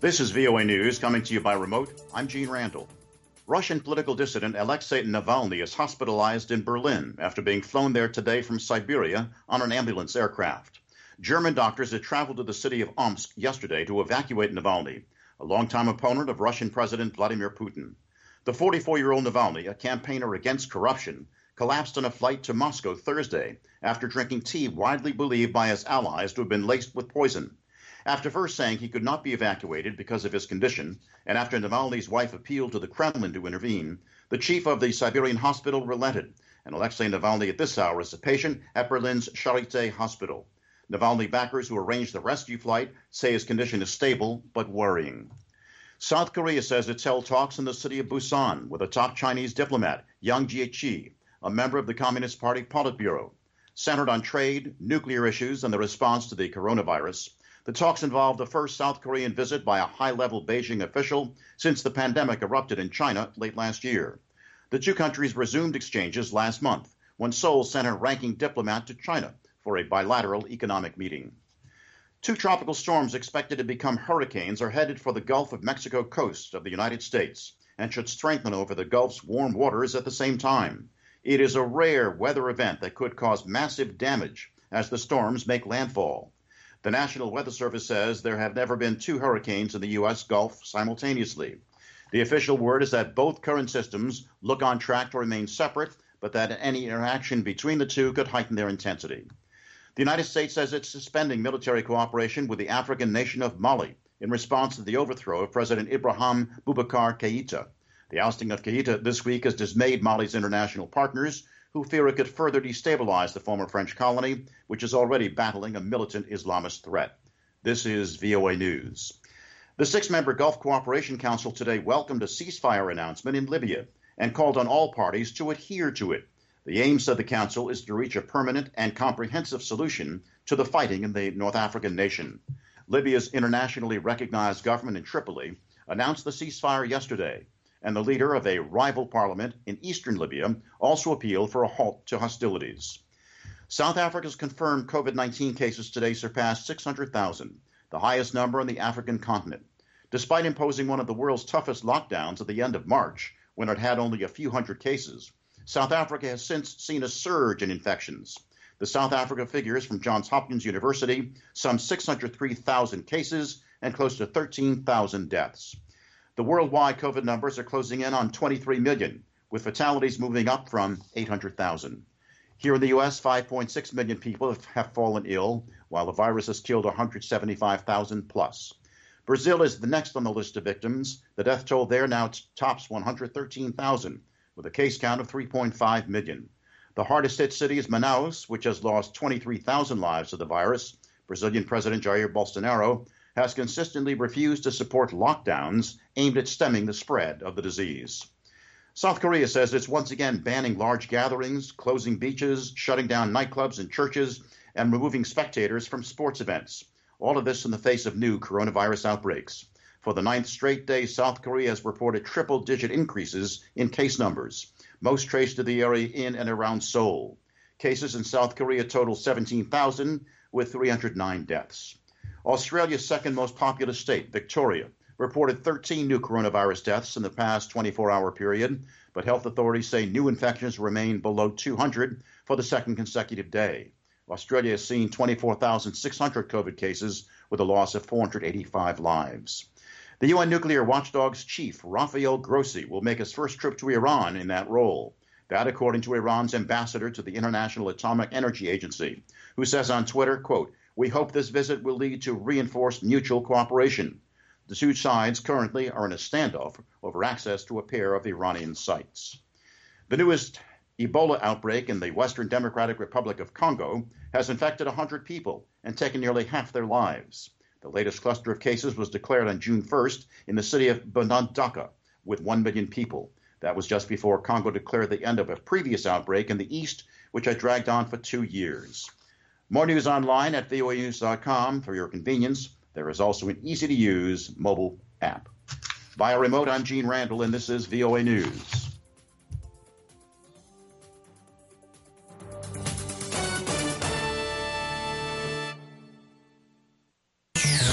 This is VOA News coming to you by remote. I'm Gene Randall. Russian political dissident Alexei Navalny is hospitalized in Berlin after being flown there today from Siberia on an ambulance aircraft. German doctors had traveled to the city of Omsk yesterday to evacuate Navalny, a longtime opponent of Russian President Vladimir Putin. The 44-year-old Navalny, a campaigner against corruption, collapsed on a flight to Moscow Thursday after drinking tea widely believed by his allies to have been laced with poison. After first saying he could not be evacuated because of his condition, and after Navalny's wife appealed to the Kremlin to intervene, the chief of the Siberian hospital relented, and Alexei Navalny at this hour is a patient at Berlin's Charité Hospital. Navalny backers who arranged the rescue flight say his condition is stable but worrying. South Korea says it's held talks in the city of Busan with a top Chinese diplomat, Yang Jiechi, a member of the Communist Party Politburo. Centered on trade, nuclear issues, and the response to the coronavirus, the talks involved the first South Korean visit by a high-level Beijing official since the pandemic erupted in China late last year. The two countries resumed exchanges last month when Seoul sent a ranking diplomat to China for a bilateral economic meeting. Two tropical storms expected to become hurricanes are headed for the Gulf of Mexico coast of the United States and should strengthen over the Gulf's warm waters at the same time. It is a rare weather event that could cause massive damage as the storms make landfall. The National Weather Service says there have never been two hurricanes in the U.S. Gulf simultaneously. The official word is that both current systems look on track to remain separate, but that any interaction between the two could heighten their intensity. The United States says it's suspending military cooperation with the African nation of Mali in response to the overthrow of President Ibrahim Boubacar Keïta. The ousting of Keïta this week has dismayed Mali's international partners, who fear it could further destabilize the former French colony, which is already battling a militant Islamist threat. This is VOA News. The six-member Gulf Cooperation Council today welcomed a ceasefire announcement in Libya and called on all parties to adhere to it. The aim, said the council, is to reach a permanent and comprehensive solution to the fighting in the North African nation. Libya's internationally recognized government in Tripoli announced the ceasefire yesterday, and the leader of a rival parliament in eastern Libya also appealed for a halt to hostilities. South Africa's confirmed COVID-19 cases today surpassed 600,000, the highest number on the African continent. Despite imposing one of the world's toughest lockdowns at the end of March, when it had only a few hundred cases, South Africa has since seen a surge in infections. The South Africa figures from Johns Hopkins University, some 603,000 cases and close to 13,000 deaths. The worldwide COVID numbers are closing in on 23 million, with fatalities moving up from 800,000. Here in the U.S., 5.6 million people have fallen ill, while the virus has killed 175,000 plus. Brazil is the next on the list of victims. The death toll there now tops 113,000, with a case count of 3.5 million. The hardest hit city is Manaus, which has lost 23,000 lives to the virus. Brazilian President Jair Bolsonaro has consistently refused to support lockdowns aimed at stemming the spread of the disease. South Korea says it's once again banning large gatherings, closing beaches, shutting down nightclubs and churches, and removing spectators from sports events. All of this in the face of new coronavirus outbreaks. For the ninth straight day, South Korea has reported triple-digit increases in case numbers, most traced to the area in and around Seoul. Cases in South Korea total 17,000, with 309 deaths. Australia's second most populous state, Victoria, reported 13 new coronavirus deaths in the past 24-hour period, but health authorities say new infections remain below 200 for the second consecutive day. Australia has seen 24,600 COVID cases with a loss of 485 lives. The UN nuclear watchdog's chief, Rafael Grossi, will make his first trip to Iran in that role. That, according to Iran's ambassador to the International Atomic Energy Agency, who says on Twitter, quote, "We hope this visit will lead to reinforced mutual cooperation." The two sides currently are in a standoff over access to a pair of Iranian sites. The newest Ebola outbreak in the Western Democratic Republic of Congo has infected 100 people and taken nearly half their lives. The latest cluster of cases was declared on June 1st in the city of Mbandaka with 1 million people. That was just before Congo declared the end of a previous outbreak in the east, which had dragged on for 2 years. More news online at voanews.com for your convenience. There is also an easy-to-use mobile app. Via remote, I'm Gene Randall, and this is VOA News.